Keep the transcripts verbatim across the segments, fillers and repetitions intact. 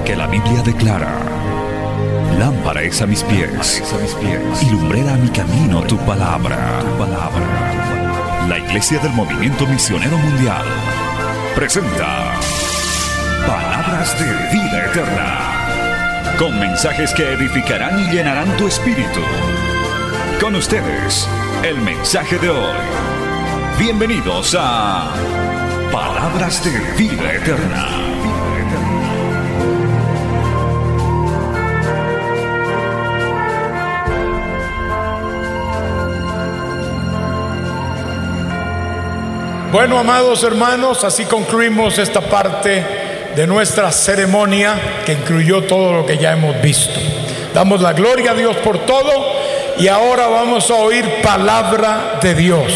Porque la Biblia declara: lámpara es a mis pies, y lumbrera a mi camino tu palabra. Tu palabra. La Iglesia del Movimiento Misionero Mundial presenta Palabras de Vida Eterna, con mensajes que edificarán y llenarán tu espíritu. Con ustedes, el mensaje de hoy. Bienvenidos a Palabras de Vida Eterna. Bueno, amados hermanos, así concluimos esta parte de nuestra ceremonia que incluyó todo lo que ya hemos visto. Damos la gloria a Dios por todo y ahora vamos a oír palabra de Dios.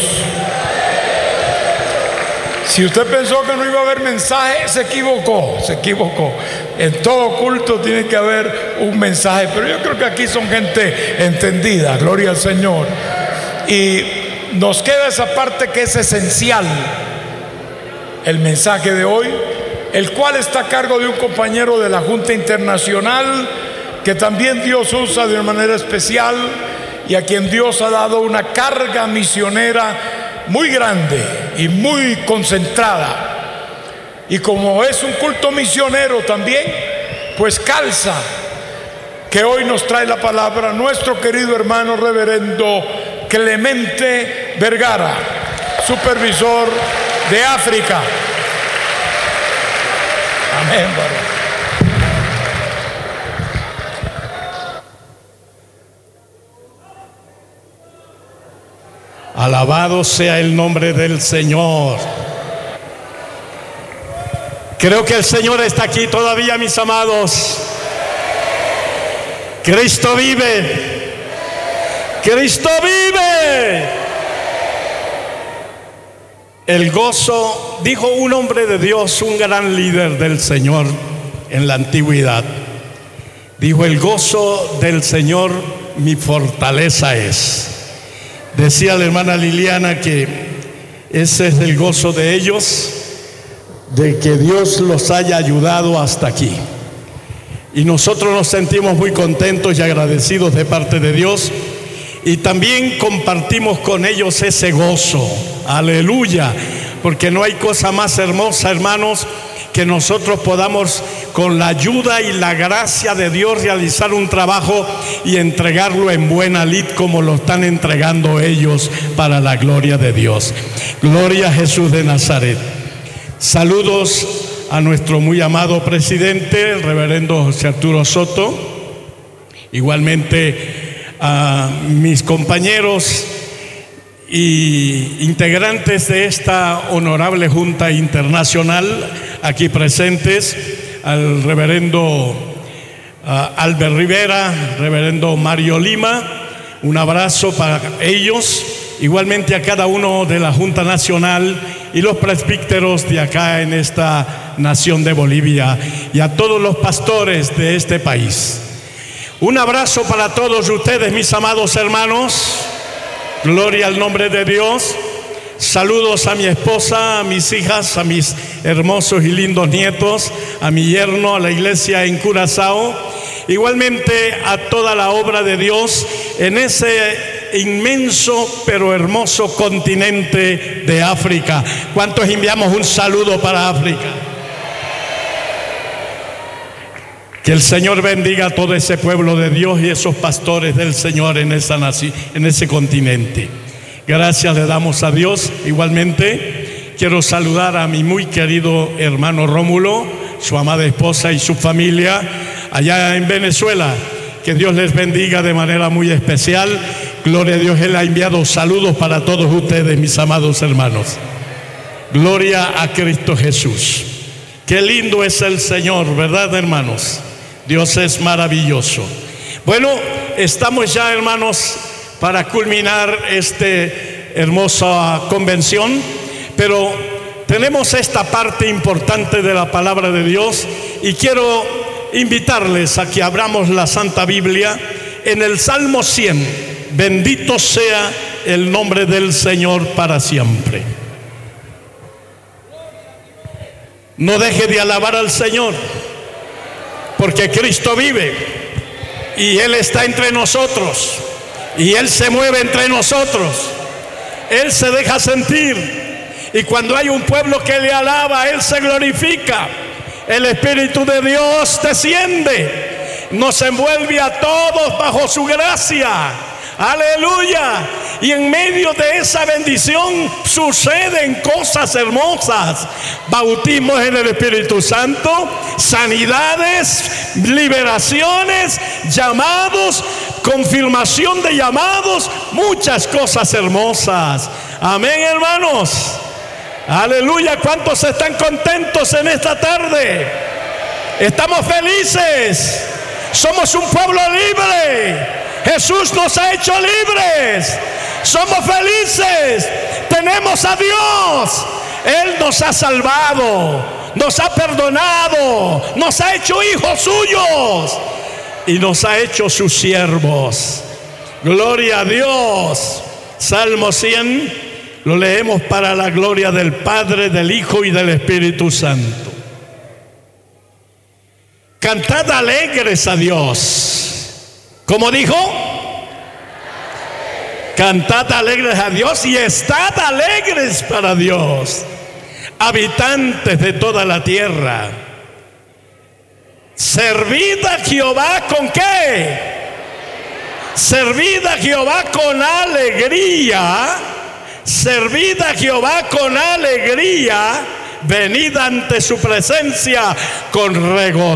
Si usted pensó que no iba a haber mensaje, se equivocó, se equivocó. En todo culto tiene que haber un mensaje, pero yo creo que aquí son gente entendida, gloria al Señor. Y nos queda esa parte que es esencial, el mensaje de hoy, el cual está a cargo de un compañero de la Junta Internacional que también Dios usa de una manera especial y a quien Dios ha dado una carga misionera muy grande y muy concentrada. Y como es un culto misionero también, pues calza que hoy nos trae la palabra nuestro querido hermano reverendo Clemente Vergara, supervisor de África. Amén, varón. Alabado sea el nombre del Señor. Creo que el Señor está aquí todavía, mis amados. Cristo vive. Cristo vive. El gozo, dijo un hombre de Dios, un gran líder del Señor en la antigüedad, dijo: el gozo del Señor mi fortaleza es. Decía la hermana Liliana que ese es el gozo de ellos, de que Dios los haya ayudado hasta aquí. Y nosotros nos sentimos muy contentos y agradecidos de parte de Dios. Y también compartimos con ellos ese gozo, aleluya, porque no hay cosa más hermosa, hermanos, que nosotros podamos con la ayuda y la gracia de Dios realizar un trabajo y entregarlo en buena lid como lo están entregando ellos para la gloria de Dios. Gloria a Jesús de Nazaret. Saludos a nuestro muy amado presidente, el reverendo José Arturo Soto, igualmente a mis compañeros y integrantes de esta honorable Junta Internacional aquí presentes, al reverendo uh, Albert Rivera, reverendo Mario Lima, un abrazo para ellos, igualmente a cada uno de la Junta Nacional y los presbíteros de acá en esta nación de Bolivia y a todos los pastores de este país. Un abrazo para todos ustedes, mis amados hermanos. Gloria al nombre de Dios. Saludos a mi esposa, a mis hijas, a mis hermosos y lindos nietos, a mi yerno, a la iglesia en Curazao. Igualmente a toda la obra de Dios en ese inmenso pero hermoso continente de África. ¿Cuántos enviamos un saludo para África? Que el Señor bendiga a todo ese pueblo de Dios y esos pastores del Señor en esa nación, en ese continente. Gracias le damos a Dios. Igualmente quiero saludar a mi muy querido hermano Rómulo, su amada esposa y su familia allá en Venezuela. Que Dios les bendiga de manera muy especial. Gloria a Dios, Él ha enviado saludos para todos ustedes, mis amados hermanos. Gloria a Cristo Jesús. Qué lindo es el Señor, ¿verdad, hermanos? Dios es maravilloso. Bueno, estamos ya, hermanos, para culminar esta hermosa convención, pero tenemos esta parte importante de la palabra de Dios y quiero invitarles a que abramos la Santa Biblia en el Salmo cien. Bendito sea el nombre del Señor para siempre. No deje de alabar al Señor, porque Cristo vive y Él está entre nosotros y Él se mueve entre nosotros. Él se deja sentir, y cuando hay un pueblo que le alaba, Él se glorifica. El Espíritu de Dios desciende, nos envuelve a todos bajo su gracia. Aleluya. Y en medio de esa bendición suceden cosas hermosas: bautismos en el Espíritu Santo, sanidades, liberaciones, llamados, confirmación de llamados, muchas cosas hermosas. Amén, hermanos. Aleluya. ¿Cuántos están contentos en esta tarde? Estamos felices. Somos un pueblo libre. Jesús nos ha hecho libres. Somos felices. Tenemos a Dios. Él nos ha salvado, nos ha perdonado, nos ha hecho hijos suyos y nos ha hecho sus siervos. Gloria a Dios. Salmo cien, lo leemos para la gloria del Padre, del Hijo y del Espíritu Santo. Cantad alegres a Dios. ¿Cómo dijo? Cantad alegres a Dios y estad alegres para Dios, habitantes de toda la tierra. Servid a Jehová ¿con qué? Servid a Jehová con alegría. Servid a Jehová con alegría. Venid ante su presencia con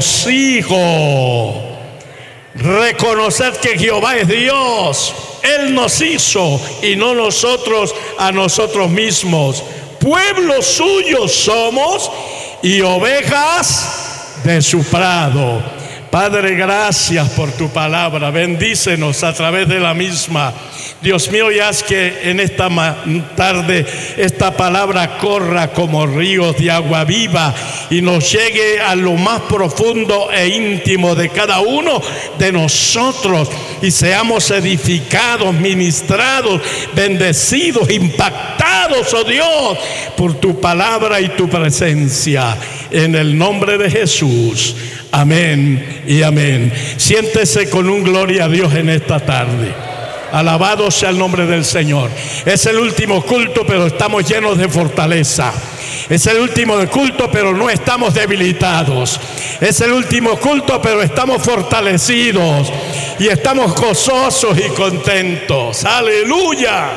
regocijo. Reconocer que Jehová es Dios. Él nos hizo y no nosotros a nosotros mismos. Pueblo suyo somos y ovejas de su prado. Padre, gracias por tu palabra. Bendícenos a través de la misma. Dios mío, y haz que en esta tarde esta palabra corra como ríos de agua viva y nos llegue a lo más profundo e íntimo de cada uno de nosotros, y seamos edificados, ministrados, bendecidos, impactados, oh Dios, por tu palabra y tu presencia. En el nombre de Jesús. Amén y amén. Siéntese con un gloria a Dios en esta tarde. Alabado sea el nombre del Señor. Es el último culto, pero estamos llenos de fortaleza. Es el último culto, pero no estamos debilitados. Es el último culto, pero estamos fortalecidos y estamos gozosos y contentos. Aleluya.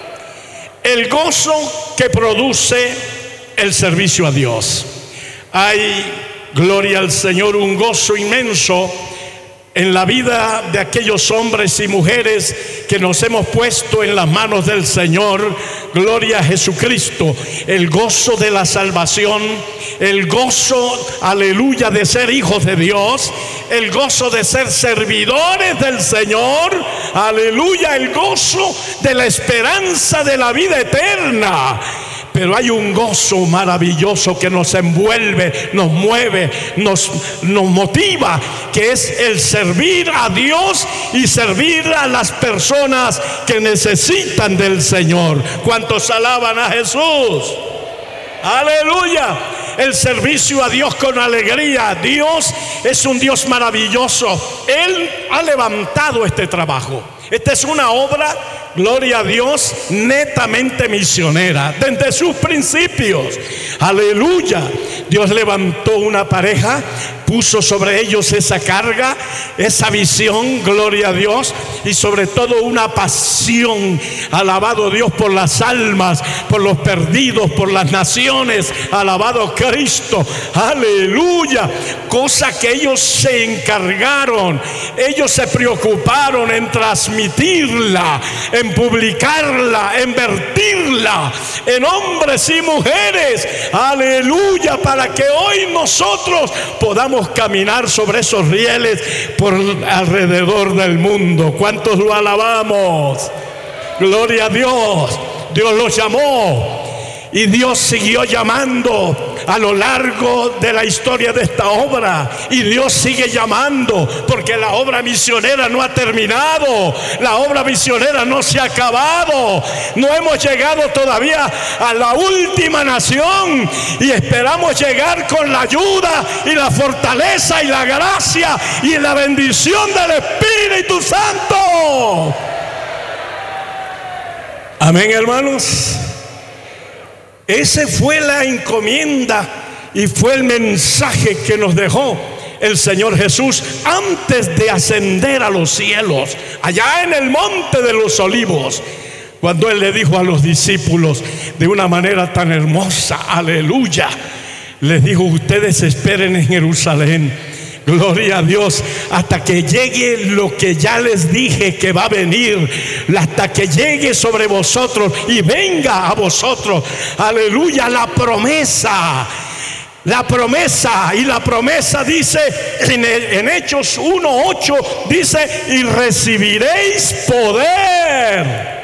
El gozo que produce el servicio a Dios. Hay, gloria al Señor, un gozo inmenso en la vida de aquellos hombres y mujeres que nos hemos puesto en las manos del Señor. Gloria a Jesucristo. El gozo de la salvación, el gozo, aleluya, de ser hijos de Dios, el gozo de ser servidores del Señor, aleluya, el gozo de la esperanza de la vida eterna. Pero hay un gozo maravilloso que nos envuelve, nos mueve, nos, nos motiva, que es el servir a Dios y servir a las personas que necesitan del Señor. ¿Cuántos alaban a Jesús? ¡Aleluya! El servicio a Dios con alegría. Dios es un Dios maravilloso. Él ha levantado este trabajo. Esta es una obra, gloria a Dios, netamente misionera, desde sus principios. Aleluya. Dios levantó una pareja, puso sobre ellos esa carga, esa visión, gloria a Dios, y sobre todo una pasión, alabado Dios, por las almas, por los perdidos, por las naciones. Alabado Cristo. Aleluya. Cosa que ellos se encargaron, ellos se preocuparon en transmitirla, en publicarla, en vertirla en hombres y mujeres. Aleluya. Para que hoy nosotros podamos caminar sobre esos rieles por alrededor del mundo. ¿Cuántos lo alabamos? Gloria a Dios. Dios los llamó y Dios siguió llamando a lo largo de la historia de esta obra, y Dios sigue llamando, porque la obra misionera no ha terminado, la obra misionera no se ha acabado, no hemos llegado todavía a la última nación, y esperamos llegar con la ayuda y la fortaleza y la gracia y la bendición del Espíritu Santo. Amén, hermanos. Esa fue la encomienda y fue el mensaje que nos dejó el Señor Jesús antes de ascender a los cielos, allá en el monte de los olivos, cuando Él le dijo a los discípulos de una manera tan hermosa, aleluya, les dijo: ustedes esperen en Jerusalén, gloria a Dios, hasta que llegue lo que ya les dije que va a venir, hasta que llegue sobre vosotros y venga a vosotros, aleluya, la promesa. La promesa, y la promesa dice en, en Hechos uno ocho, dice: y recibiréis poder.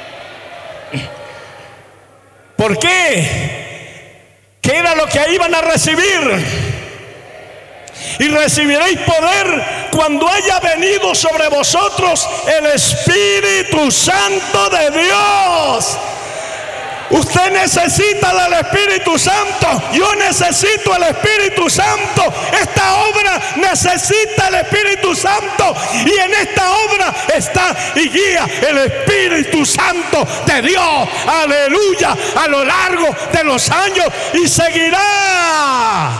¿Por qué? ¿Qué era lo que iban a recibir? Y recibiréis poder cuando haya venido sobre vosotros el Espíritu Santo de Dios. Usted necesita del Espíritu Santo. Yo necesito el Espíritu Santo. Esta obra necesita el Espíritu Santo. Y en esta obra está y guía el Espíritu Santo de Dios. Aleluya. A lo largo de los años. Y seguirá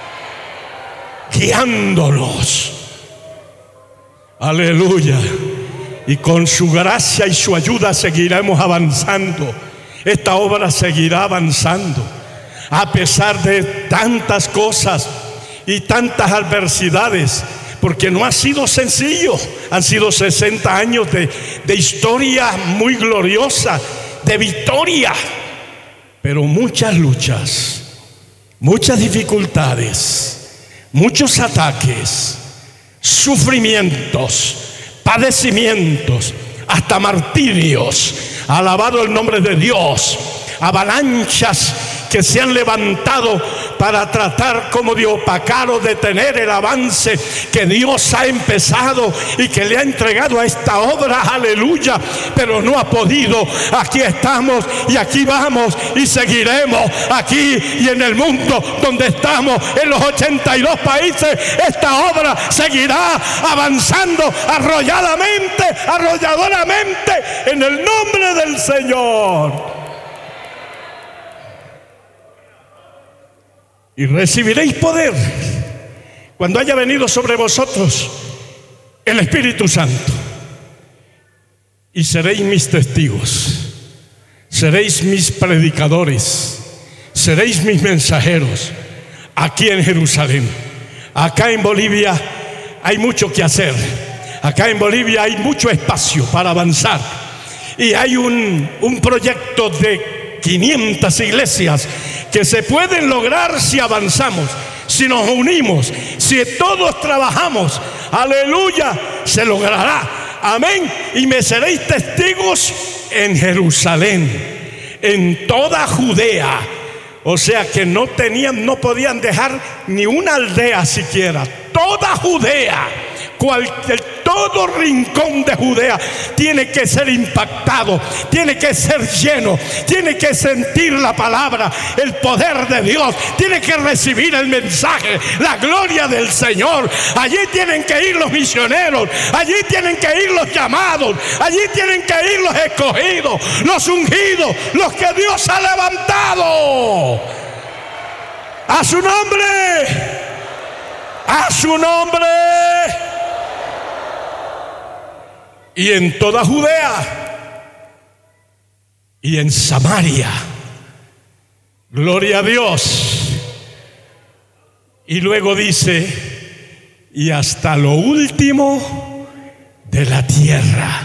guiándolos. Aleluya. Y con su gracia y su ayuda seguiremos avanzando. Esta obra seguirá avanzando a pesar de tantas cosas y tantas adversidades, porque no ha sido sencillo. Han sido sesenta años de, de historia muy gloriosa, de victoria, pero muchas luchas, muchas dificultades, muchos ataques, sufrimientos, padecimientos, hasta martirios. Alabado el nombre de Dios. Avalanchas que se han levantado para tratar como de opacar o detener el avance que Dios ha empezado y que le ha entregado a esta obra, aleluya, pero no ha podido. Aquí estamos y aquí vamos y seguiremos aquí y en el mundo donde estamos, en los ochenta y dos países. Esta obra seguirá avanzando arrolladamente, arrolladoramente, en el nombre del Señor. Y recibiréis poder cuando haya venido sobre vosotros el Espíritu Santo. Y seréis mis testigos, seréis mis predicadores, seréis mis mensajeros aquí en Jerusalén. Acá en Bolivia hay mucho que hacer. Acá en Bolivia hay mucho espacio para avanzar. Y hay un, un proyecto de quinientas iglesias que se pueden lograr si avanzamos, si nos unimos, si todos trabajamos. Aleluya, se logrará. Amén. Y me seréis testigos en Jerusalén, en toda Judea. O sea que no tenían, no podían dejar ni una aldea siquiera. Toda Judea, cualquier, todo rincón de Judea tiene que ser impactado, tiene que ser lleno, tiene que sentir la palabra, el poder de Dios, tiene que recibir el mensaje, la gloria del Señor. Allí tienen que ir los misioneros, allí tienen que ir los llamados, allí tienen que ir los escogidos, los ungidos, los que Dios ha levantado. A su nombre, a su nombre. Y en toda Judea y en Samaria. Gloria a Dios. Y luego dice: y hasta lo último de la tierra.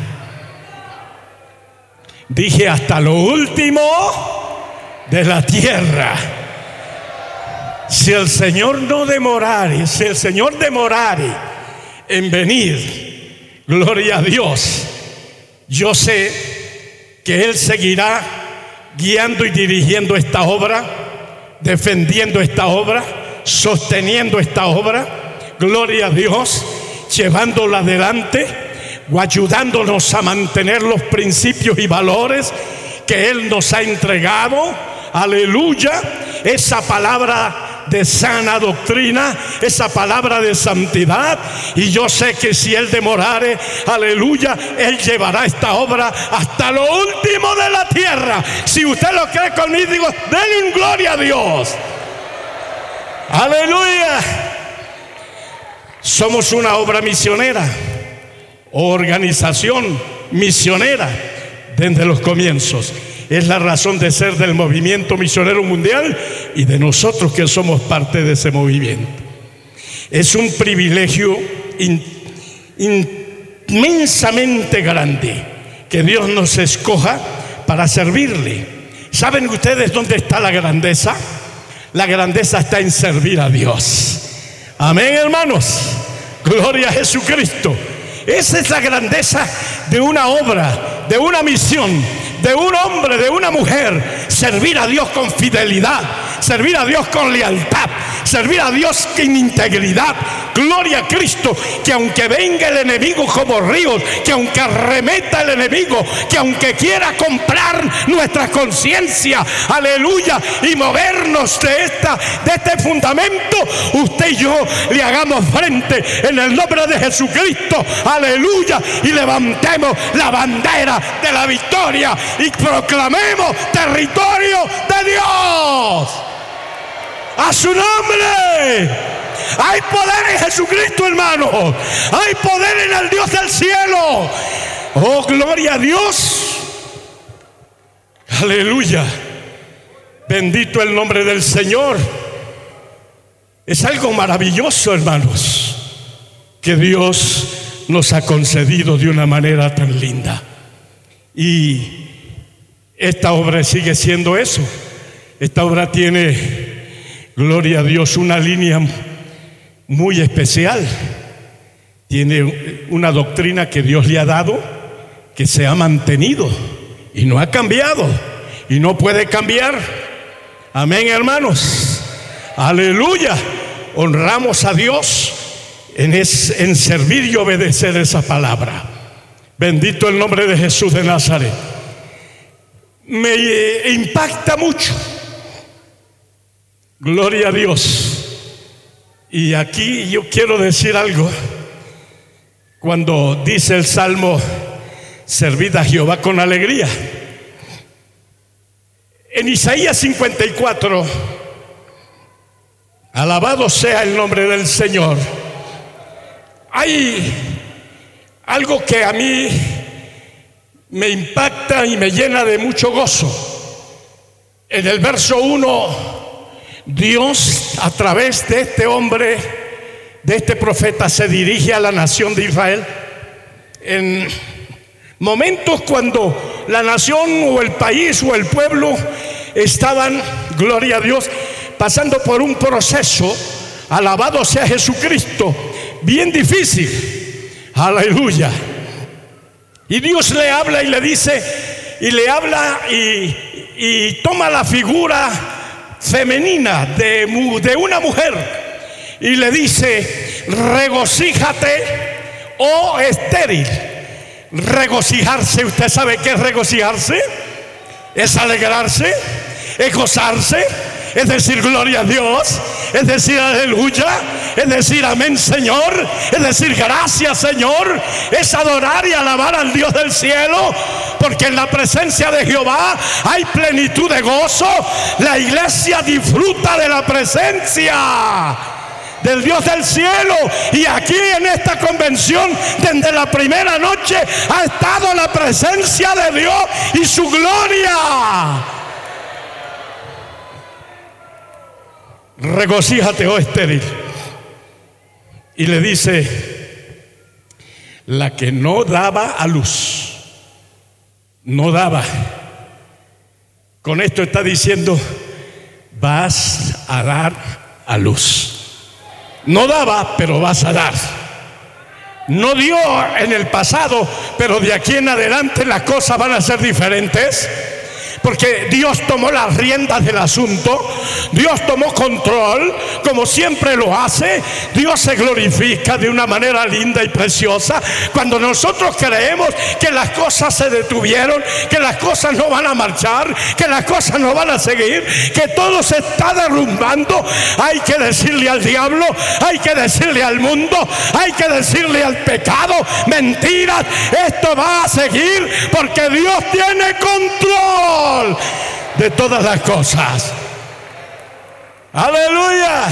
Dije hasta lo último de la tierra. Si el Señor no demorare, si el Señor demorare en venir, gloria a Dios, yo sé que Él seguirá guiando y dirigiendo esta obra defendiendo esta obra, sosteniendo esta obra, gloria a Dios, llevándola adelante o ayudándonos a mantener los principios y valores que Él nos ha entregado. Aleluya, esa palabra de sana doctrina, esa palabra de santidad. Y yo sé que si Él demorare, aleluya, Él llevará esta obra hasta lo último de la tierra. Si usted lo cree conmigo, digo, denle un gloria a Dios. Aleluya. Somos una obra misionera, organización misionera desde los comienzos. Es la razón de ser del movimiento misionero mundial y de nosotros que somos parte de ese movimiento. Es un privilegio in, inmensamente grande que Dios nos escoja para servirle. ¿Saben ustedes dónde está la grandeza? La grandeza está en servir a Dios. Amén, hermanos. Gloria a Jesucristo. Esa es la grandeza de una obra, de una misión, de un hombre, de una mujer. Servir a Dios con fidelidad, servir a Dios con lealtad, servir a Dios con integridad. Gloria a Cristo, que aunque venga el enemigo como ríos, que aunque arremeta el enemigo, que aunque quiera comprar nuestra conciencia, aleluya, y movernos de, esta, de este fundamento, usted y yo le hagamos frente en el nombre de Jesucristo, aleluya, y levantemos la bandera de la victoria y proclamemos territorio de Dios. A su nombre. Hay poder en Jesucristo, hermano. Hay poder en el Dios del cielo. Oh, gloria a Dios. Aleluya. Bendito el nombre del Señor. Es algo maravilloso, hermanos, que Dios nos ha concedido de una manera tan linda. Y esta obra sigue siendo eso. Esta obra tiene, gloria a Dios, una línea muy especial. Tiene una doctrina que Dios le ha dado, que se ha mantenido y no ha cambiado y no puede cambiar. Amén, hermanos. Aleluya. Honramos a Dios en, es, en servir y obedecer esa palabra. Bendito el nombre de Jesús de Nazaret. Me eh, impacta mucho. Gloria a Dios. Y aquí yo quiero decir algo. Cuando dice el Salmo, servid a Jehová con alegría. En Isaías cincuenta y cuatro, alabado sea el nombre del Señor, hay algo que a mí me impacta y me llena de mucho gozo. En el verso uno, Dios, a través de este hombre, de este profeta, se dirige a la nación de Israel en momentos cuando la nación o el país o el pueblo estaban, gloria a Dios, pasando por un proceso, alabado sea Jesucristo, bien difícil. Aleluya. Y Dios le habla y le dice, y le habla y, y toma la figura femenina de, de una mujer y le dice, regocíjate, oh estéril. Regocijarse, ¿usted sabe qué es regocijarse? Es alegrarse, es gozarse, es decir gloria a Dios, es decir aleluya, es decir amén Señor, es decir gracias Señor, es adorar y alabar al Dios del cielo, porque en la presencia de Jehová hay plenitud de gozo. La iglesia disfruta de la presencia del Dios del cielo, y aquí en esta convención desde la primera noche ha estado la presencia de Dios y su gloria. Regocíjate, oh estéril. Y le dice, la que no daba a luz, no daba. Con esto está diciendo, vas a dar a luz. No daba, pero vas a dar. No dio en el pasado, pero de aquí en adelante las cosas van a ser diferentes. porque Dios tomó las riendas del asunto, Dios tomó control, como siempre lo hace. Dios se glorifica de una manera linda y preciosa cuando nosotros creemos que las cosas se detuvieron, que las cosas no van a marchar, que las cosas no van a seguir, que todo se está derrumbando. Hay que decirle al diablo, hay que decirle al mundo, hay que decirle al pecado: mentiras, esto va a seguir porque Dios tiene control de todas las cosas. Aleluya.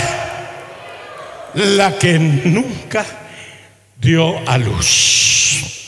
La que nunca dio a luz,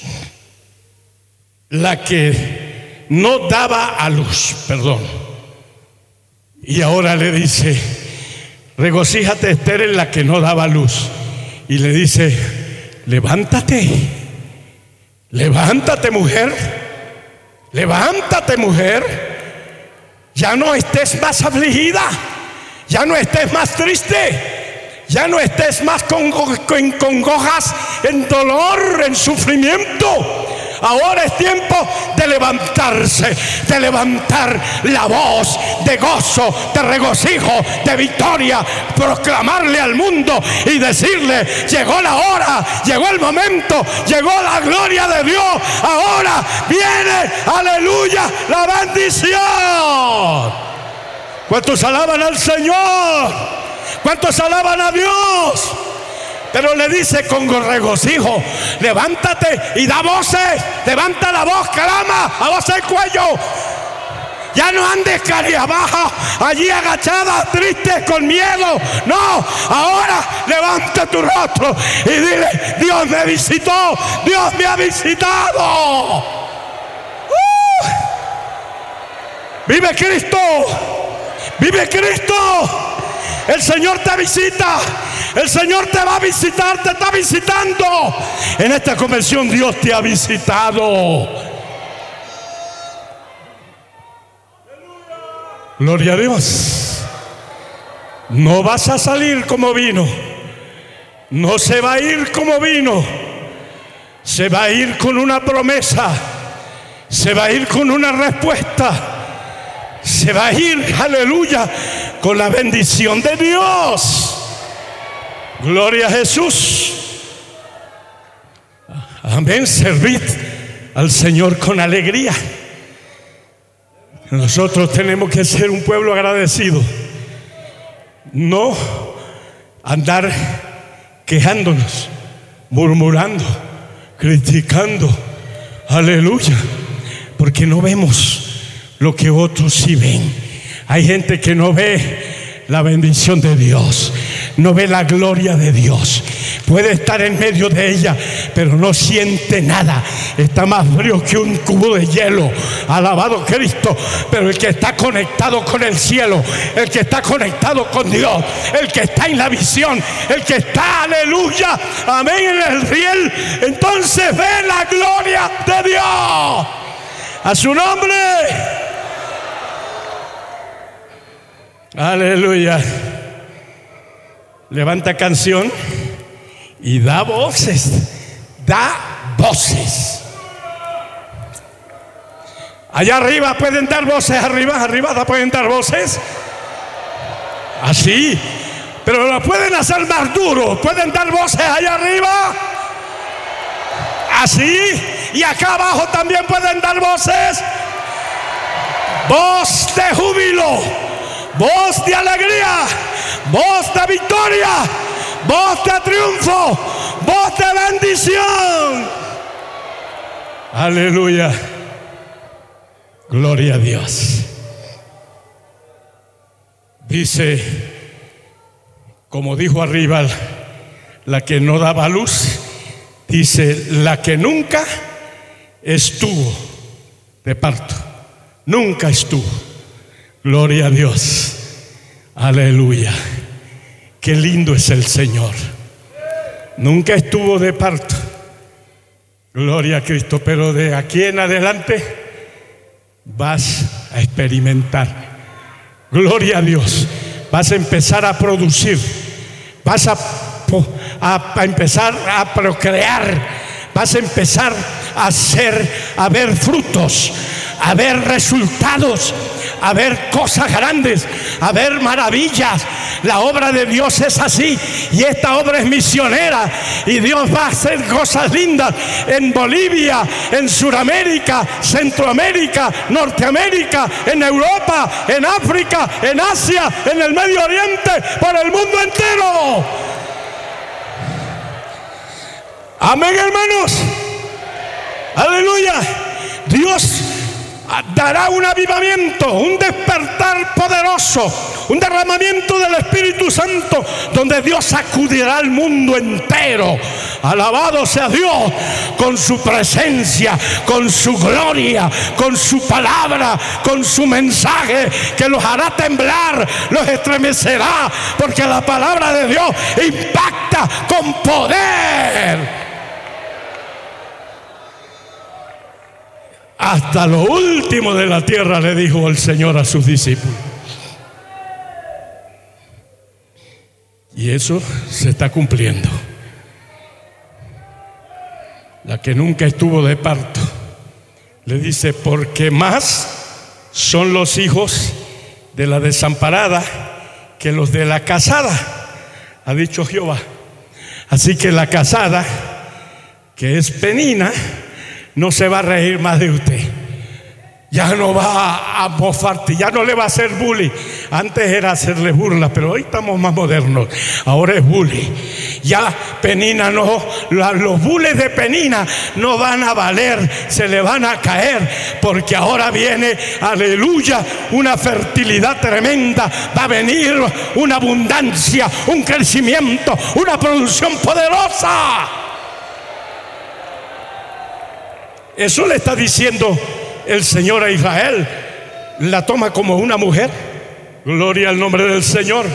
la que no daba a luz, perdón, y ahora le dice: regocíjate, Esther, en la que no daba luz. Y le dice: levántate, levántate, mujer, levántate, mujer, ya no estés más afligida, ya no estés más triste, ya no estés más con, con congojas, en dolor, en sufrimiento. Ahora es tiempo de levantarse, de levantar la voz de gozo, de regocijo, de victoria, proclamarle al mundo y decirle: llegó la hora, llegó el momento, llegó la gloria de Dios. Ahora viene, aleluya, la bendición. ¿Cuántos alaban al Señor? ¿Cuántos alaban a Dios? Pero le dice con regocijo: levántate y da voces, levanta la voz, clama a voz del cuello. Ya no andes cariabaja, allí agachada, triste, con miedo. No, ahora levanta tu rostro y dile: Dios me visitó, Dios me ha visitado. ¡Uh! Vive Cristo, vive Cristo. El Señor te visita, el Señor te va a visitar, te está visitando. En esta convención Dios te ha visitado. Gloria a Dios. No vas a salir como vino, no se va a ir como vino, se va a ir con una promesa, se va a ir con una respuesta. Se va a ir, aleluya, con la bendición de Dios. Gloria a Jesús. Amén. Servid al Señor con alegría. Nosotros tenemos que ser un pueblo agradecido, no andar quejándonos, murmurando, criticando. Aleluya, porque no vemos lo que otros sí ven. Hay gente que no ve la bendición de Dios, no ve la gloria de Dios. Puede estar en medio de ella, pero no siente nada. Está más frío que un cubo de hielo. Alabado Cristo. Pero el que está conectado con el cielo, el que está conectado con Dios, el que está en la visión, el que está, aleluya, amén, en el riel, entonces ve la gloria de Dios. A su nombre. Aleluya. Levanta canción y da voces. Da voces. Allá arriba pueden dar voces. Arriba, arriba pueden dar voces. Así. Pero lo pueden hacer más duro. Pueden dar voces allá arriba. Así. Y acá abajo también pueden dar voces. Voz de júbilo, voz de alegría, voz de victoria, voz de triunfo, voz de bendición. Aleluya. Gloria a Dios. Dice, como dijo arriba, la que no daba luz, dice, la que nunca estuvo de parto, nunca estuvo. Gloria a Dios. Aleluya. Qué lindo es el Señor. Nunca estuvo de parto. Gloria a Cristo. Pero de aquí en adelante vas a experimentar. Gloria a Dios. Vas a empezar a producir. Vas a, a, a empezar a procrear. Vas a empezar a hacer, a ver frutos, a ver resultados, a ver cosas grandes, a ver maravillas. La obra de Dios es así, y esta obra es misionera, y Dios va a hacer cosas lindas en Bolivia, en Sudamérica, Centroamérica, Norteamérica, en Europa, en África, en Asia, en el Medio Oriente, por el mundo entero. Amén, hermanos. Aleluya. Dios dará un avivamiento, un despertar poderoso, un derramamiento del Espíritu Santo, donde Dios sacudirá al mundo entero. Alabado sea Dios, con su presencia, con su gloria, con su palabra, con su mensaje, que los hará temblar, los estremecerá, porque la palabra de Dios impacta con poder. Hasta lo último de la tierra, le dijo el Señor a sus discípulos. Y eso se está cumpliendo. La que nunca estuvo de parto le dice: porque más son los hijos de la desamparada que los de la casada, ha dicho Jehová. Así que la casada, que es Penina, no se va a reír más de usted. Ya no va a mofarte, ya no le va a hacer bullying. Antes era hacerle burla, pero hoy estamos más modernos. Ahora es bullying. Ya Penina no, los bullies de Penina no van a valer, se le van a caer, porque ahora viene, aleluya, una fertilidad tremenda. Va a venir una abundancia, un crecimiento, una producción poderosa. Eso le está diciendo el Señor a Israel. La toma como una mujer. Gloria al nombre del Señor.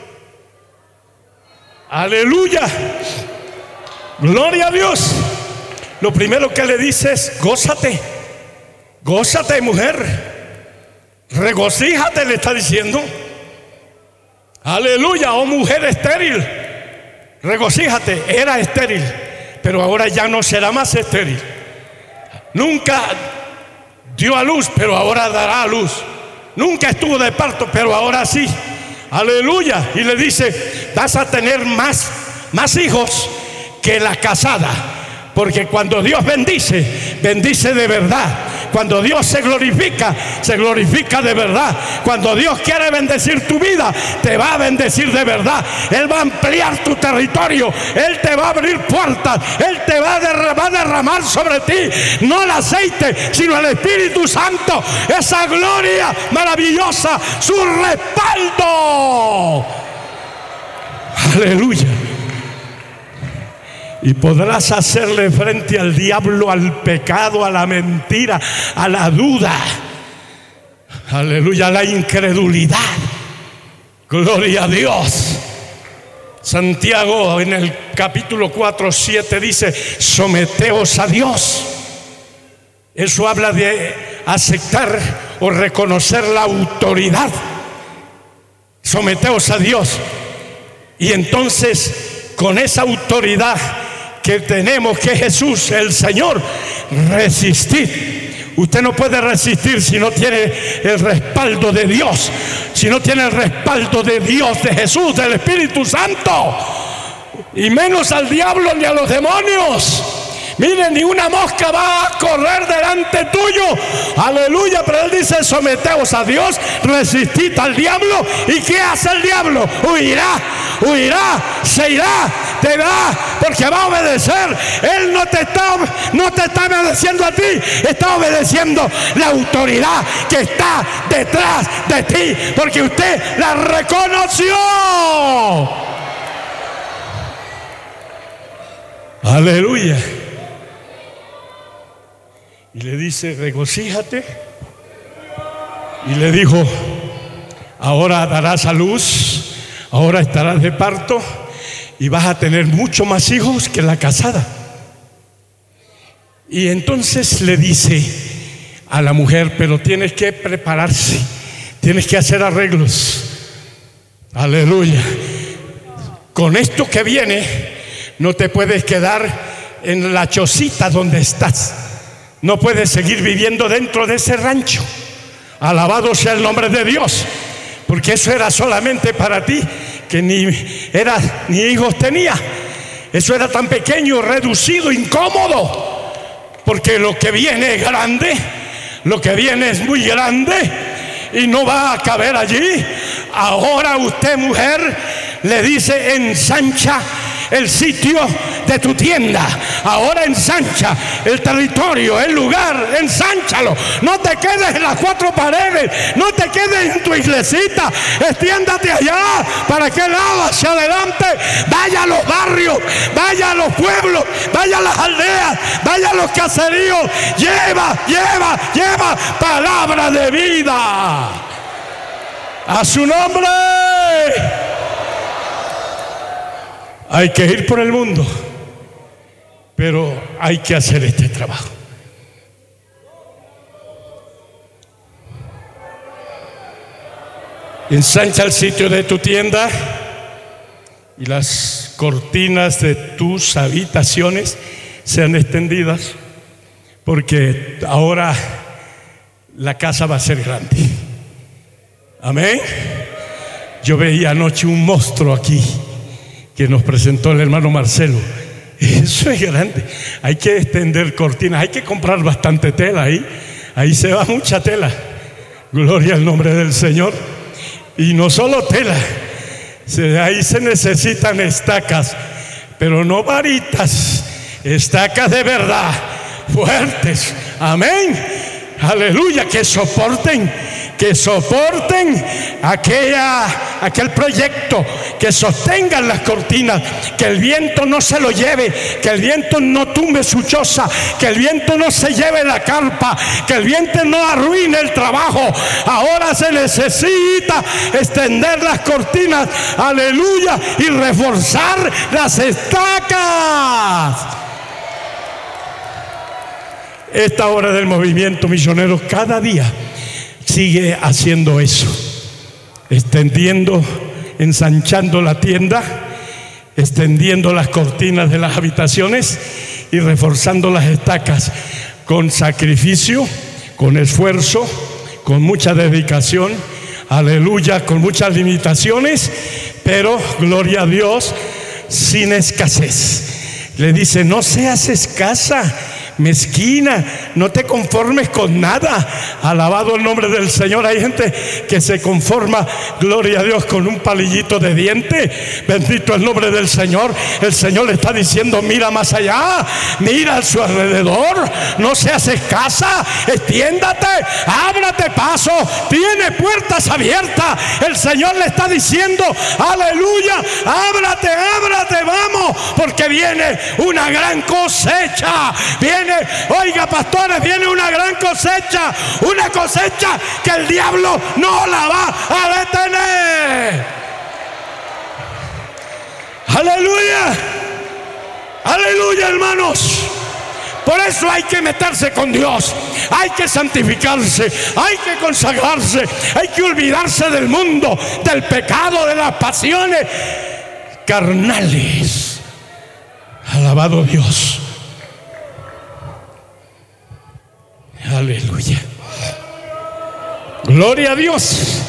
Aleluya. Gloria a Dios. Lo primero que le dice es: gózate. Gózate, mujer. Regocíjate, le está diciendo. Aleluya. Oh mujer estéril, regocíjate. Era estéril, pero ahora ya no será más estéril. Nunca dio a luz, pero ahora dará a luz. Nunca estuvo de parto, pero ahora sí. Aleluya. Y le dice: vas a tener más, más hijos que la casada. Porque cuando Dios bendice, bendice de verdad. Cuando Dios se glorifica, se glorifica de verdad. Cuando Dios quiere bendecir tu vida, te va a bendecir de verdad. Él va a ampliar tu territorio. Él te va a abrir puertas. Él te va a, derramar, va a derramar sobre ti, no el aceite, sino el Espíritu Santo. Esa gloria maravillosa, su respaldo. Aleluya. Y podrás hacerle frente al diablo, al pecado, a la mentira, a la duda. Aleluya, a la incredulidad. Gloria a Dios. Santiago en el capítulo cuatro, siete dice: someteos a Dios. Eso habla de aceptar o reconocer la autoridad. Someteos a Dios. Y entonces, con esa autoridad que tenemos, que es Jesús el Señor, resistid. Usted no puede resistir si no tiene el respaldo de Dios, si no tiene el respaldo de Dios, de Jesús, del Espíritu Santo, y menos al diablo ni a los demonios. Miren, ni una mosca va a correr delante tuyo. Aleluya. Pero él dice: someteos a Dios, resistid al diablo. ¿Y qué hace el diablo? Huirá, huirá, se irá, te da, porque va a obedecer. Él no te está, no te está obedeciendo a ti, está obedeciendo la autoridad que está detrás de ti, porque usted la reconoció. Aleluya. Y le dice: regocíjate. Y le dijo: ahora darás a luz, ahora estarás de parto y vas a tener mucho más hijos que la casada. Y entonces le dice a la mujer: pero tienes que prepararse, tienes que hacer arreglos. Aleluya. Con esto que viene, no te puedes quedar en la chocita donde estás. No puedes seguir viviendo dentro de ese rancho. Alabado sea el nombre de Dios, porque eso era solamente para ti, que ni, era, ni hijos tenía. Eso era tan pequeño, reducido, incómodo, porque lo que viene es grande, lo que viene es muy grande y no va a caber allí. Ahora usted, mujer, le dice: ensancha el sitio de tu tienda. Ahora ensancha el territorio, el lugar, ensánchalo. No te quedes en las cuatro paredes, no te quedes en tu iglesita, extiéndate allá. ¿Para qué lado? Hacia adelante. Vaya a los barrios, vaya a los pueblos, vaya a las aldeas, vaya a los caseríos. Lleva, lleva, lleva palabra de vida. A su nombre. Hay que ir por el mundo, pero hay que hacer este trabajo. Ensancha el sitio de tu tienda y las cortinas de tus habitaciones sean extendidas, porque ahora la casa va a ser grande. Amén. Yo veía anoche un monstruo aquí que nos presentó el hermano Marcelo. Eso es grande. Hay que extender cortinas, hay que comprar bastante tela ahí. Ahí se va mucha tela. Gloria al nombre del Señor. Y no solo tela, ahí se necesitan estacas, pero no varitas, estacas de verdad, fuertes. Amén. Aleluya, que soporten, que soporten aquella, aquel proyecto, que sostengan las cortinas, que el viento no se lo lleve, que el viento no tumbe su choza, que el viento no se lleve la carpa, que el viento no arruine el trabajo. Ahora se necesita extender las cortinas, aleluya, y reforzar las estacas. Esta obra del movimiento misionero cada día sigue haciendo eso, extendiendo, ensanchando la tienda, extendiendo las cortinas de las habitaciones y reforzando las estacas con sacrificio, con esfuerzo, con mucha dedicación, aleluya, con muchas limitaciones, pero gloria a Dios, sin escasez. Le dice: no seas escasa, mezquina, no te conformes con nada. Alabado el nombre del Señor. Hay gente que se conforma, gloria a Dios, con un palillito de diente. Bendito el nombre del Señor. El Señor le está diciendo: mira más allá, mira a su alrededor, no seas escasa, extiéndate, ábrate paso, tiene puertas abiertas. El Señor le está diciendo: aleluya, ábrate, ábrate, vamos, porque viene una gran cosecha. Viene, oiga, pastores, viene una gran cosecha, una cosecha que el diablo no la va a detener. Aleluya, aleluya, hermanos. Por eso hay que meterse con Dios, hay que santificarse, hay que consagrarse, hay que olvidarse del mundo, del pecado, de las pasiones carnales. Alabado Dios. Aleluya. Gloria a Dios.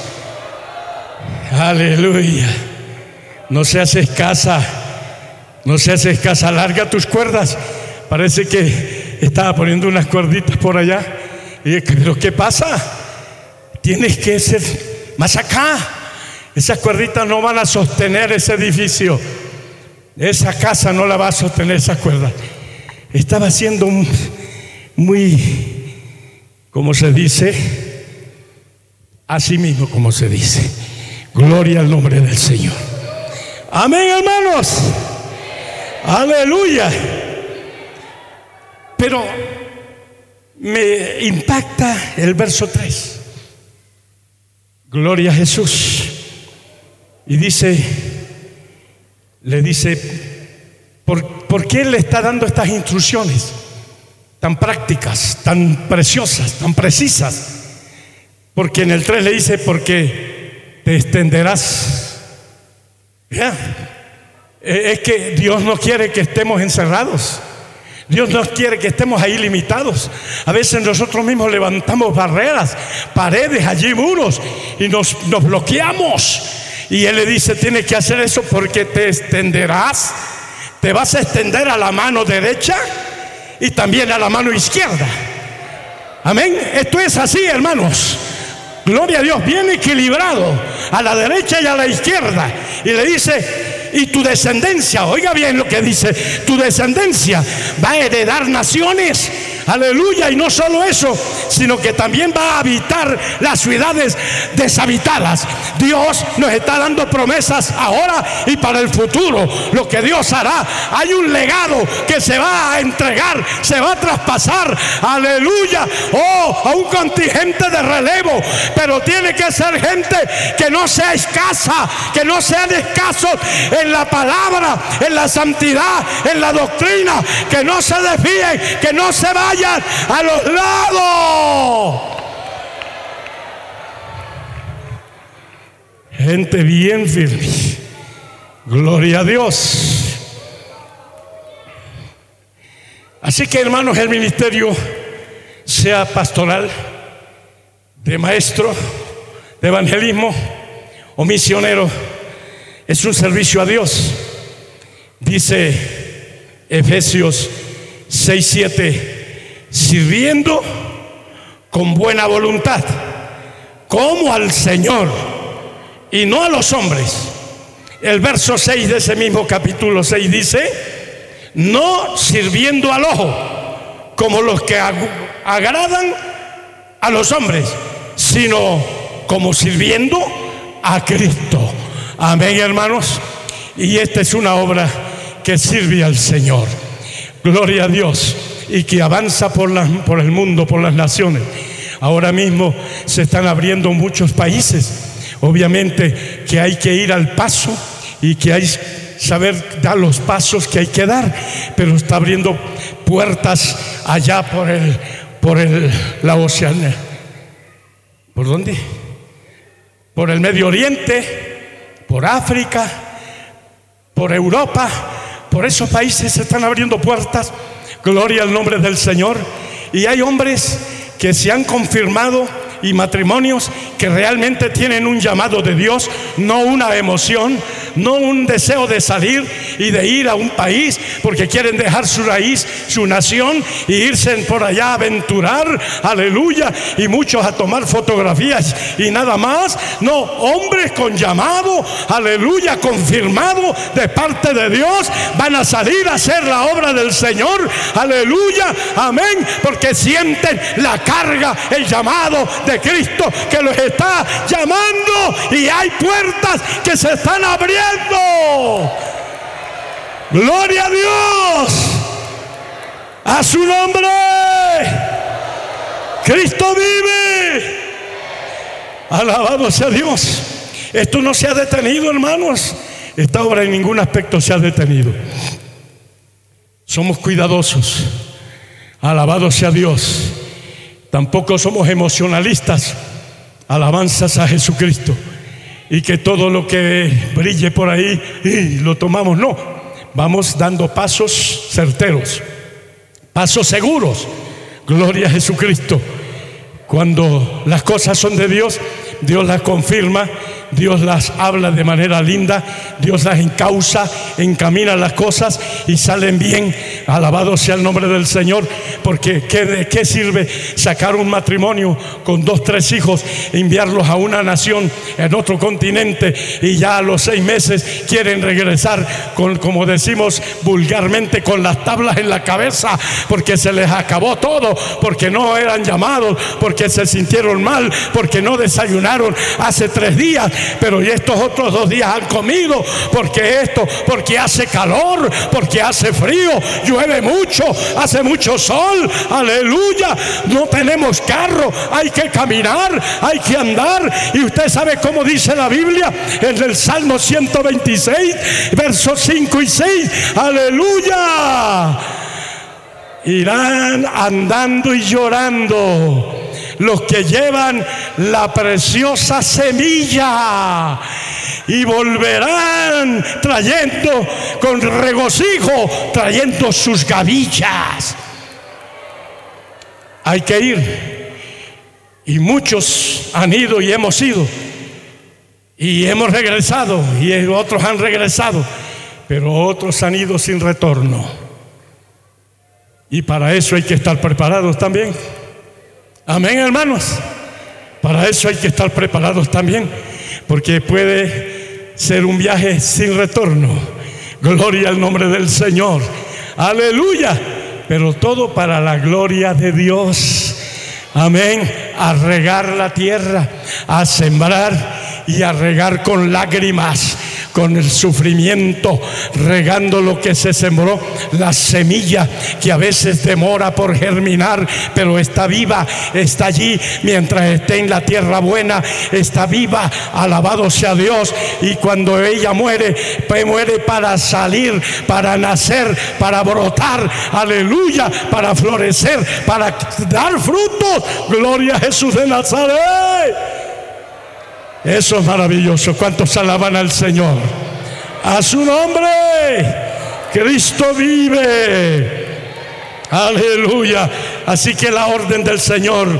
Aleluya. No seas escasa, no seas escasa, larga tus cuerdas. Parece que estaba poniendo unas cuerditas por allá. Y, ¿pero qué pasa? Tienes que ser más acá. Esas cuerditas no van a sostener ese edificio. Esa casa no la va a sostener esas cuerdas. Estaba haciendo un, muy... como se dice, así mismo como se dice. Gloria al nombre del Señor. Amén, hermanos. Aleluya. Pero me impacta el verso tres. Gloria a Jesús. Y dice, le dice, ¿por, ¿por qué le está dando estas instrucciones tan prácticas, tan preciosas, tan precisas? Porque en el tres le dice: porque te extenderás. ¿Ya? Es que Dios no quiere que estemos encerrados. Dios no quiere que estemos ahí limitados. A veces nosotros mismos levantamos barreras, paredes, allí muros, y nos, nos bloqueamos. Y Él le dice, tienes que hacer eso porque te extenderás. Te vas a extender a la mano derecha y también a la mano izquierda. Amén. Esto es así, hermanos. Gloria a Dios, bien equilibrado, a la derecha y a la izquierda. Y le dice, y tu descendencia, oiga bien lo que dice, tu descendencia va a heredar naciones. Aleluya. Y no solo eso, sino que también va a habitar las ciudades deshabitadas. Dios nos está dando promesas ahora y para el futuro. Lo que Dios hará, hay un legado que se va a entregar, se va a traspasar, aleluya, oh, a un contingente de relevo. Pero tiene que ser gente que no sea escasa, que no sean escasos en la palabra, en la santidad, en la doctrina, que no se desvíen, que no se vayan a los lados. Gente bien firme. Gloria a Dios. Así que, hermanos, el ministerio, sea pastoral, de maestro, de evangelismo o misionero, es un servicio a Dios. Dice Efesios seis siete, sirviendo con buena voluntad, como al Señor y no a los hombres. El verso seis de ese mismo capítulo seis dice, no sirviendo al ojo como los que ag- agradan a los hombres, sino como sirviendo a Cristo. Amén, hermanos. Y esta es una obra que sirve al Señor. Gloria a Dios. Y que avanza por, la, por el mundo, por las naciones. Ahora mismo se están abriendo muchos países. Obviamente que hay que ir al paso y que hay que saber dar los pasos que hay que dar, pero está abriendo puertas allá por el, por el, la Oceanía. ¿Por dónde? Por el Medio Oriente, por África, por Europa. Por esos países se están abriendo puertas. Gloria al nombre del Señor. Y hay hombres que se han confirmado y matrimonios que realmente tienen un llamado de Dios, no una emoción, no un deseo de salir y de ir a un país porque quieren dejar su raíz, su nación e irse por allá a aventurar, aleluya, y muchos a tomar fotografías y nada más. No, hombres con llamado, aleluya, confirmado de parte de Dios, van a salir a hacer la obra del Señor, aleluya, amén, porque sienten la carga, el llamado de Cristo que los está llamando, y hay puertas que se están abriendo. Gloria a Dios, a su nombre. Cristo vive. Alabado sea Dios. Esto no se ha detenido, hermanos. Esta obra en ningún aspecto se ha detenido. Somos cuidadosos. Alabado sea Dios. Tampoco somos emocionalistas. Alabanzas a Jesucristo. Y que todo lo que brille por ahí y lo tomamos. No, vamos dando pasos certeros, pasos seguros. Gloria a Jesucristo. Cuando las cosas son de Dios, Dios las confirma, Dios las habla de manera linda, Dios las encausa, encamina las cosas y salen bien. Alabado sea el nombre del Señor. Porque ¿qué, ¿de qué sirve sacar un matrimonio con dos, tres hijos, enviarlos a una nación en otro continente y ya a los seis meses quieren regresar con, como decimos vulgarmente, con las tablas en la cabeza, porque se les acabó todo, porque no eran llamados, porque se sintieron mal, porque no desayunaron hace tres días, pero y estos otros dos días han comido, porque esto, porque hace calor, porque hace frío, llueve mucho, hace mucho sol, aleluya, no tenemos carro, hay que caminar, hay que andar. Y usted sabe cómo dice la Biblia en el Salmo ciento veintiséis, versos cinco y seis, aleluya, irán andando y llorando los que llevan la preciosa semilla y volverán trayendo con regocijo, trayendo sus gavillas. Hay que ir, y muchos han ido y hemos ido, y hemos regresado, y otros han regresado, pero otros han ido sin retorno. Y para eso hay que estar preparados también. Amén, hermanos. Para eso hay que estar preparados también, porque puede ser un viaje sin retorno. Gloria al nombre del Señor. Aleluya. Pero todo para la gloria de Dios. Amén. A regar la tierra, a sembrar y a regar con lágrimas, con el sufrimiento, regando lo que se sembró, la semilla que a veces demora por germinar, pero está viva, está allí mientras esté en la tierra buena, está viva, alabado sea Dios. Y cuando ella muere, pues muere para salir, para nacer, para brotar, aleluya, para florecer, para dar frutos. Gloria a Jesús de Nazaret. Eso es maravilloso. ¿Cuántos alaban al Señor? A su nombre. Cristo vive. Aleluya. Así que la orden del Señor,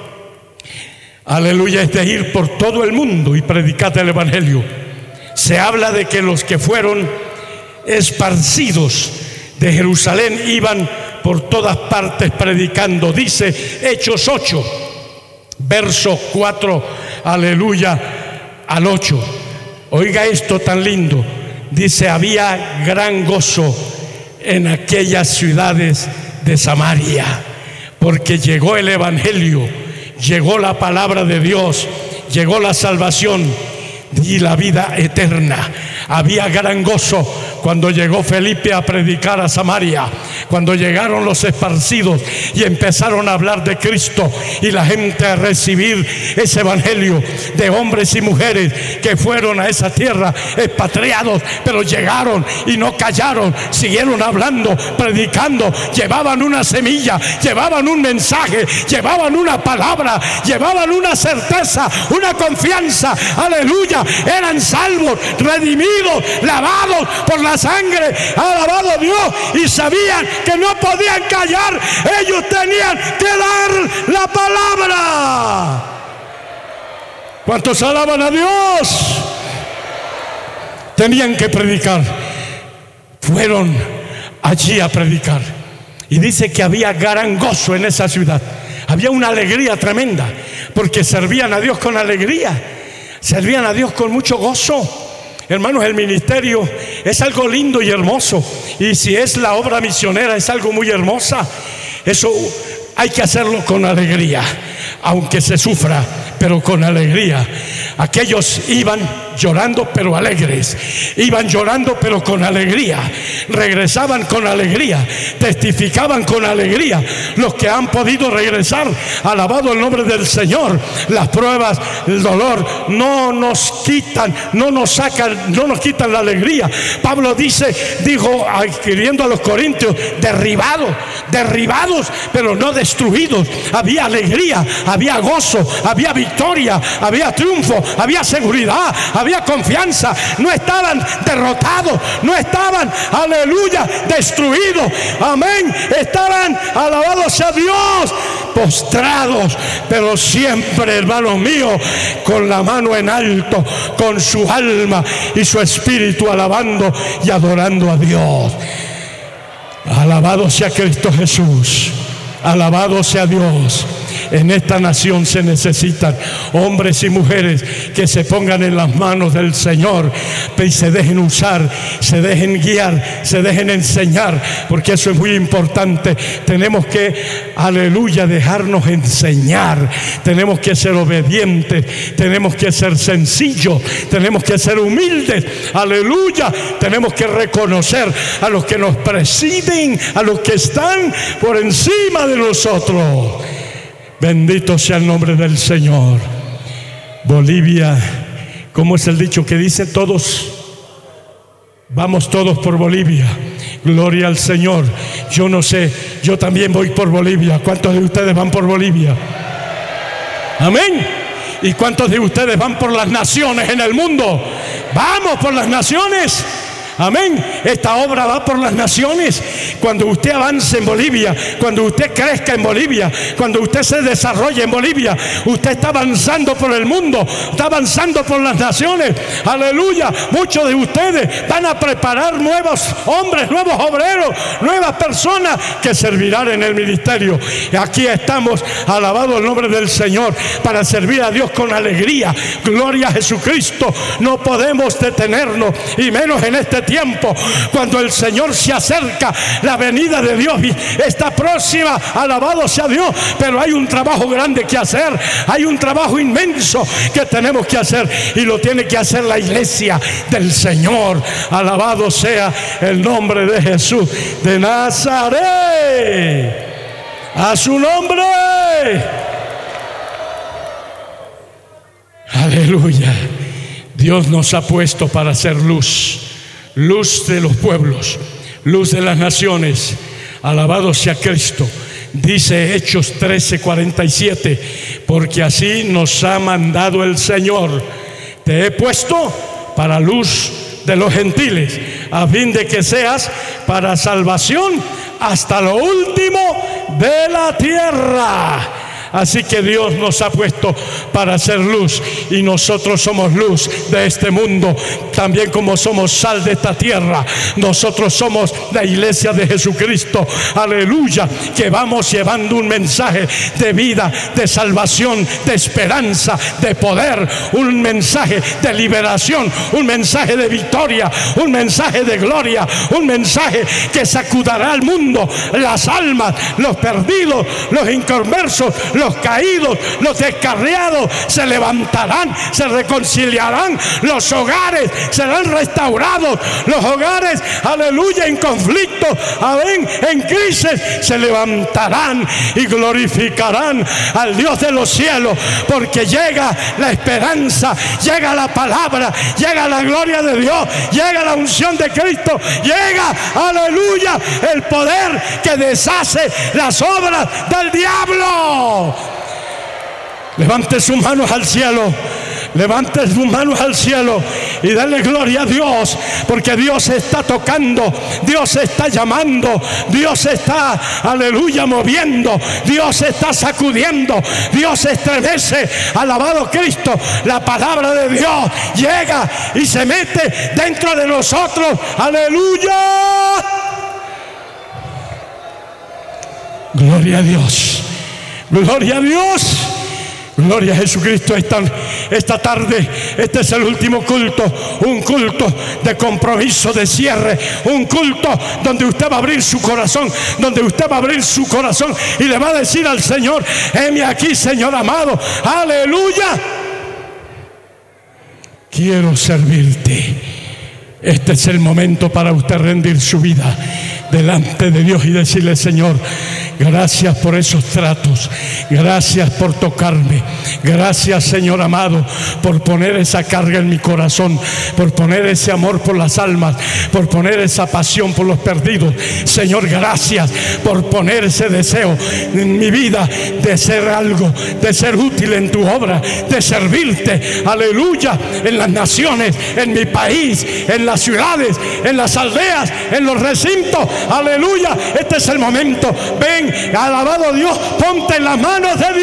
aleluya, es de ir por todo el mundo y predicar el Evangelio. Se habla de que los que fueron esparcidos de Jerusalén iban por todas partes predicando. Dice Hechos ocho, verso cuatro, aleluya, al ocho. Oiga esto tan lindo. Dice: había gran gozo en aquellas ciudades de Samaria, porque llegó el Evangelio, llegó la palabra de Dios, llegó la salvación y la vida eterna. Había gran gozo cuando llegó Felipe a predicar a Samaria, cuando llegaron los esparcidos y empezaron a hablar de Cristo, y la gente a recibir ese evangelio, de hombres y mujeres que fueron a esa tierra expatriados, pero llegaron y no callaron, siguieron hablando, predicando, llevaban una semilla, llevaban un mensaje, llevaban una palabra, llevaban una certeza, una confianza, aleluya. Eran salvos, redimidos, lavados por la sangre, alabado Dios, y sabían que no podían callar. Ellos tenían que dar la palabra. ¿Cuántos alaban a Dios? Tenían que predicar. Fueron allí a predicar, y dice que había gran gozo en esa ciudad. Había una alegría tremenda, porque servían a Dios con alegría, servían a Dios con mucho gozo. Hermanos, el ministerio es algo lindo y hermoso, y si es la obra misionera es algo muy hermosa. Eso hay que hacerlo con alegría, aunque se sufra, pero con alegría. Aquellos iban llorando pero alegres, iban llorando pero con alegría, regresaban con alegría, testificaban con alegría. Los que han podido regresar, alabado el nombre del Señor. Las pruebas, el dolor no nos quitan, no nos sacan, no nos quitan la alegría. Pablo dice, dijo, escribiendo a los corintios, derribados, derribados pero no destruidos. Había alegría, había gozo, había victoria, había triunfo, había seguridad, había confianza. No estaban derrotados, no estaban, aleluya, destruidos. Amén. Estaban, alabados a Dios, postrados, pero siempre, hermanos míos, con la mano en alto, con su alma y su espíritu alabando y adorando a Dios. Alabado sea Cristo Jesús. Alabado sea Dios. En esta nación se necesitan hombres y mujeres que se pongan en las manos del Señor y se dejen usar, se dejen guiar, se dejen enseñar, porque eso es muy importante. Tenemos que, aleluya, dejarnos enseñar. Tenemos que ser obedientes, tenemos que ser sencillos, tenemos que ser humildes, aleluya. Tenemos que reconocer a los que nos presiden, a los que están por encima de nosotros. Bendito sea el nombre del Señor. Bolivia, ¿cómo es el dicho que dice? Todos, vamos todos por Bolivia. Gloria al Señor. Yo no sé, yo también voy por Bolivia. ¿Cuántos de ustedes van por Bolivia? Amén. ¿Y cuántos de ustedes van por las naciones en el mundo? Vamos por las naciones. Amén. Esta obra va por las naciones. Cuando usted avance en Bolivia, cuando usted crezca en Bolivia, cuando usted se desarrolle en Bolivia, usted está avanzando por el mundo, está avanzando por las naciones. Aleluya. Muchos de ustedes van a preparar nuevos hombres, nuevos obreros, nuevas personas que servirán en el ministerio. Y aquí estamos, alabado el nombre del Señor, para servir a Dios con alegría. Gloria a Jesucristo. No podemos detenernos, y menos en este tiempo, cuando el Señor se acerca. La venida de Dios está próxima, alabado sea Dios, pero hay un trabajo grande que hacer, hay un trabajo inmenso que tenemos que hacer, y lo tiene que hacer la iglesia del Señor. Alabado sea el nombre de Jesús de Nazaret. A su nombre. Aleluya. Dios nos ha puesto para ser luz, luz de los pueblos, luz de las naciones. Alabado sea Cristo. Dice Hechos trece cuarenta y siete: porque así nos ha mandado el Señor. Te he puesto para luz de los gentiles, a fin de que seas para salvación hasta lo último de la tierra. Así que Dios nos ha puesto para hacer luz, y nosotros somos luz de este mundo, también como somos sal de esta tierra. Nosotros somos la iglesia de Jesucristo, aleluya, que vamos llevando un mensaje de vida, de salvación, de esperanza, de poder, un mensaje de liberación, un mensaje de victoria, un mensaje de gloria, un mensaje que sacudirá al mundo. Las almas, los perdidos, los inconversos, los caídos, los descarriados se levantarán, se reconciliarán, los hogares serán restaurados, los hogares, aleluya, en conflicto, amén, en crisis, se levantarán y glorificarán al Dios de los cielos, porque llega la esperanza, llega la palabra, llega la gloria de Dios, llega la unción de Cristo, llega, aleluya, el poder que deshace las obras del diablo. Levante sus manos al cielo, levante sus manos al cielo y dale gloria a Dios, porque Dios está tocando, Dios está llamando, Dios está, aleluya, moviendo, Dios está sacudiendo, Dios estremece. Alabado Cristo. La palabra de Dios llega y se mete dentro de nosotros. Aleluya. Gloria a Dios, gloria a Dios. Gloria a Jesucristo. Esta, esta tarde, este es el último culto, un culto de compromiso, de cierre, un culto donde usted va a abrir su corazón, donde usted va a abrir su corazón y le va a decir al Señor: heme aquí, Señor amado, aleluya, quiero servirte. Este es el momento para usted rendir su vida delante de Dios y decirle: Señor, gracias por esos tratos, gracias por tocarme, gracias, Señor amado, por poner esa carga en mi corazón, por poner ese amor por las almas, por poner esa pasión por los perdidos. Señor, gracias por poner ese deseo en mi vida de ser algo, de ser útil en tu obra, de servirte, aleluya, en las naciones, en mi país, en las ciudades, en las aldeas, en los recintos. Aleluya, este es el momento. Ven, alabado Dios, ponte en las manos de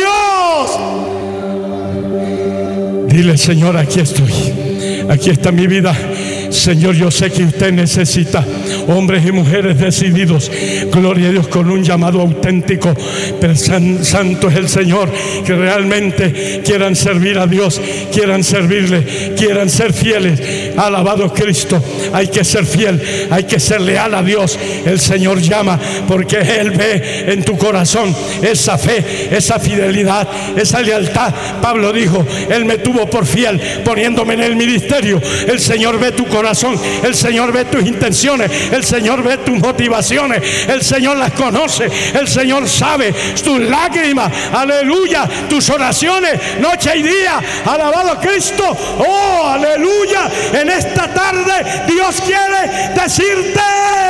Dios. Dile: Señor, aquí estoy, aquí está mi vida. Señor, yo sé que usted necesita hombres y mujeres decididos, gloria a Dios, con un llamado auténtico. Pero san, santo es el Señor, que realmente quieran servir a Dios, quieran servirle, quieran ser fieles. Alabado Cristo. Hay que ser fiel, hay que ser leal a Dios. El Señor llama porque Él ve en tu corazón esa fe, esa fidelidad, esa lealtad. Pablo dijo: Él me tuvo por fiel poniéndome en el ministerio. El Señor ve tu corazón, el Señor ve tus intenciones, el Señor ve tus motivaciones, el Señor las conoce, el Señor sabe tus lágrimas, aleluya, tus oraciones, noche y día. Alabado Cristo. Oh, aleluya. En esta tarde Dios quiere decirte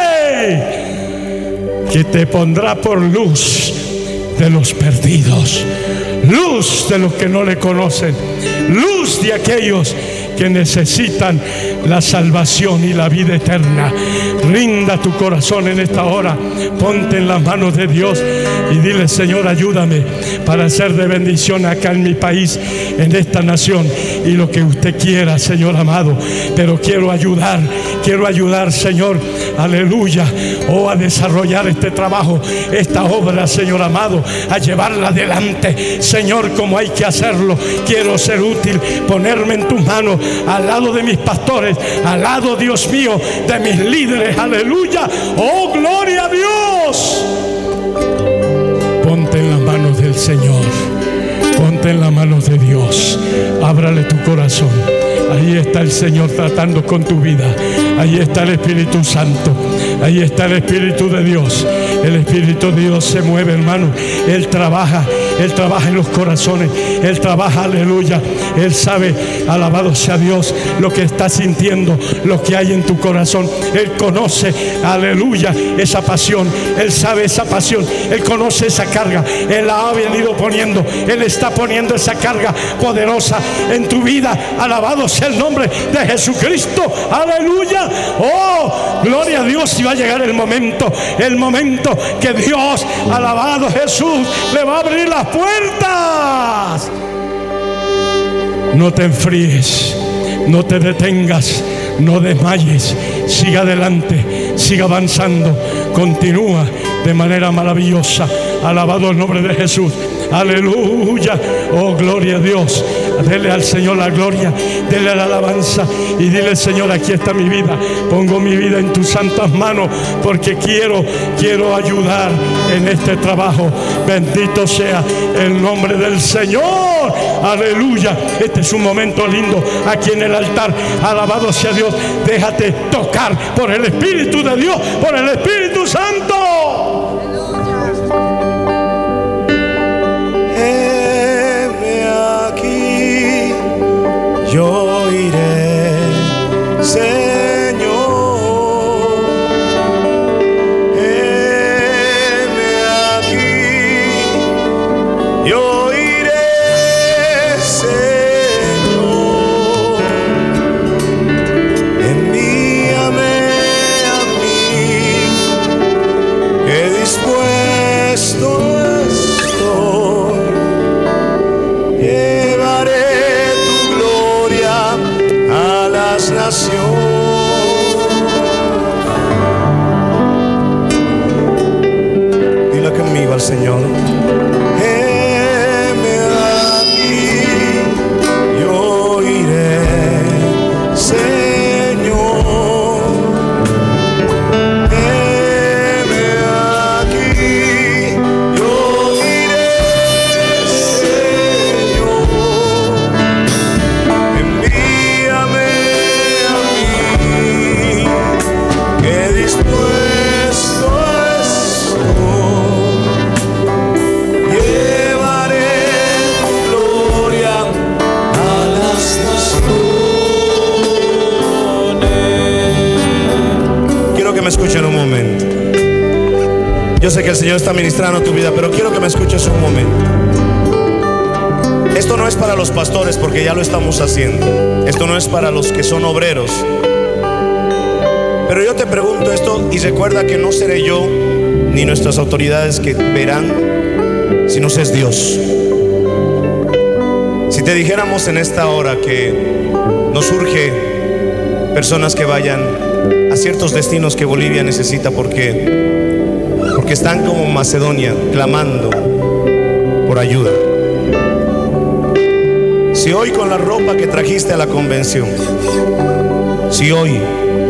que te pondrá por luz de los perdidos, luz de los que no le conocen, luz de aquellos que necesitan la salvación y la vida eterna. Rinda tu corazón en esta hora, ponte en las manos de Dios y dile: Señor, ayúdame para ser de bendición acá en mi país, en esta nación, y lo que usted quiera, Señor amado. Pero quiero ayudar, quiero ayudar, Señor, aleluya, oh, a desarrollar este trabajo, esta obra, Señor amado, a llevarla adelante, Señor, como hay que hacerlo. Quiero ser útil, ponerme en tus manos, al lado de mis pastores, al lado, Dios mío, de mis líderes, aleluya, oh, gloria a Dios. Ponte en las manos del Señor, ponte en las manos de Dios, ábrale tu corazón. Ahí está el Señor tratando con tu vida. Ahí está el Espíritu Santo. Ahí está el Espíritu de Dios. El Espíritu de Dios se mueve, hermano. Él trabaja. Él trabaja en los corazones. Él trabaja, aleluya. Él sabe, alabado sea Dios, lo que estás sintiendo, lo que hay en tu corazón. Él conoce, aleluya, esa pasión. Él sabe esa pasión. Él conoce esa carga. Él la ha venido poniendo. Él está poniendo esa carga poderosa en tu vida. Alabado sea el nombre de Jesucristo. Aleluya. Oh, gloria a Dios. Y va a llegar el momento, el momento que Dios, alabado Jesús, le va a abrir las puertas. No te enfríes, no te detengas, no desmayes. Siga adelante, siga avanzando, continúa de manera maravillosa. Alabado el nombre de Jesús. Aleluya. Oh, gloria a Dios. Dele al Señor la gloria, dele la alabanza y dile: Señor, aquí está mi vida. Pongo mi vida en tus santas manos, porque quiero, quiero ayudar en este trabajo. Bendito sea el nombre del Señor. Aleluya. Este es un momento lindo aquí en el altar. Alabado sea Dios. Déjate tocar por el Espíritu de Dios, por el Espíritu Santo. Yo iré, Señor, heme aquí. Yo iré, Señor, envíame a mí, que dispuesto estoy. Llevaré nación. Dile conmigo al Señor: heme aquí, yo iré, Señor. Heme aquí, yo iré, Señor. Envíame dispuesto estoy. Llevaré tu gloria a las naciones. Quiero que me escuchen un momento. Yo sé que el Señor está ministrando tu vida, pero quiero que me escuches un momento. Esto no es para los pastores, porque ya lo estamos haciendo. Esto no es para los que son obreros. Pero yo te pregunto esto, y recuerda que no seré yo ni nuestras autoridades que verán, sino es Dios. Si te dijéramos en esta hora que nos surge personas que vayan a ciertos destinos que Bolivia necesita, porque, porque están como Macedonia clamando por ayuda. Si hoy, con la ropa que trajiste a la convención, si hoy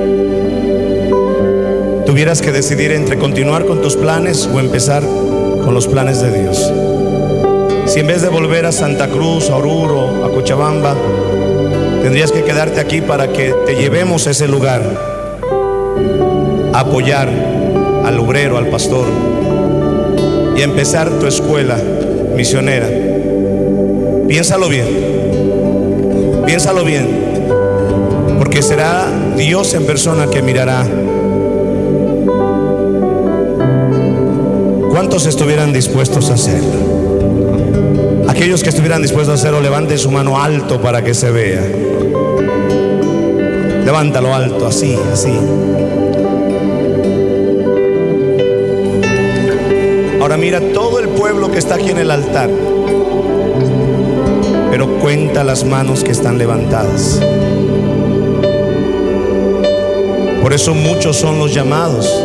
tuvieras que decidir entre continuar con tus planes o empezar con los planes de Dios, si en vez de volver a Santa Cruz, a Oruro, a Cochabamba, tendrías que quedarte aquí para que te llevemos a ese lugar, a apoyar al obrero, al pastor, y a empezar tu escuela misionera, piénsalo bien, piénsalo bien, porque será Dios en persona que mirará. ¿Cuántos estuvieran dispuestos a hacerlo? Aquellos que estuvieran dispuestos a hacerlo, levanten su mano alto para que se vea. Levántalo alto, así, así. Ahora mira todo el pueblo que está aquí en el altar, pero cuenta las manos que están levantadas. Por eso muchos son los llamados,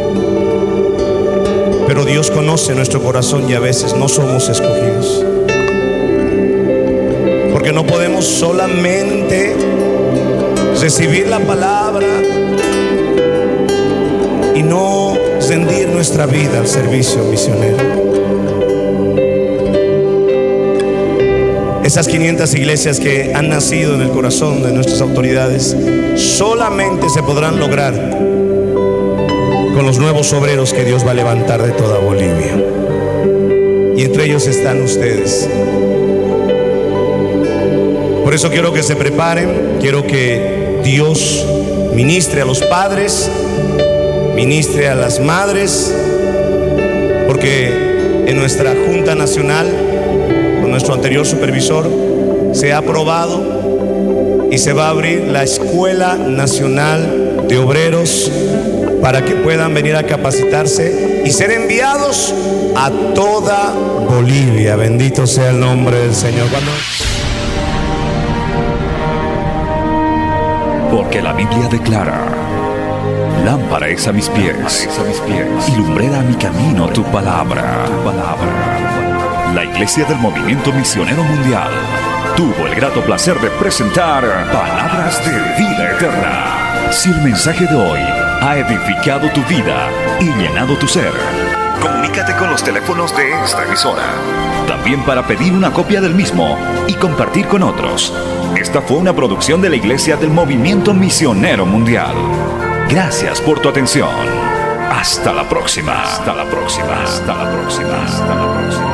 pero Dios conoce nuestro corazón y a veces no somos escogidos. Porque no podemos solamente recibir la palabra y no rendir nuestra vida al servicio misionero. Esas quinientas iglesias que han nacido en el corazón de nuestras autoridades solamente se podrán lograr con los nuevos obreros que Dios va a levantar de toda Bolivia. Y entre ellos están ustedes. Por eso quiero que se preparen, quiero que Dios ministre a los padres, ministre a las madres, porque en nuestra Junta Nacional, con nuestro anterior supervisor, se ha aprobado y se va a abrir la Escuela Nacional de Obreros para que puedan venir a capacitarse y ser enviados a toda Bolivia. Bendito sea el nombre del Señor. Cuando... Porque la Biblia declara: lámpara es a mis pies, y lumbrera a mi camino tu palabra. Tu palabra. La Iglesia del Movimiento Misionero Mundial tuvo el grato placer de presentar Palabras de Vida Eterna. Si el mensaje de hoy ha edificado tu vida y llenado tu ser, comunícate con los teléfonos de esta emisora. También para pedir una copia del mismo y compartir con otros. Esta fue una producción de la Iglesia del Movimiento Misionero Mundial. Gracias por tu atención. Hasta la próxima. Hasta la próxima. Hasta la próxima. Hasta la próxima.